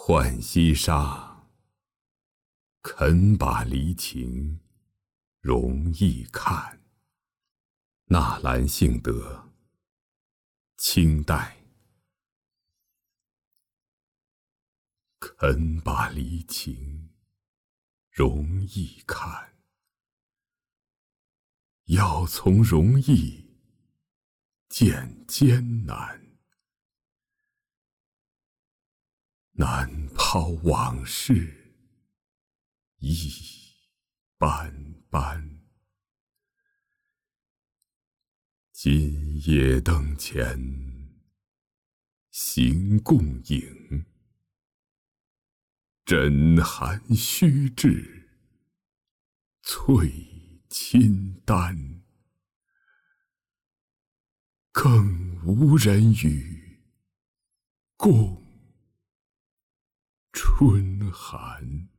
浣溪沙，肯把离情容易看。纳兰性德，清代。肯把离情容易看，要从容易见艰难。难抛往事一般般，今夜灯前行共影。枕寒虚掷，翠衾丹。更无人与共春寒。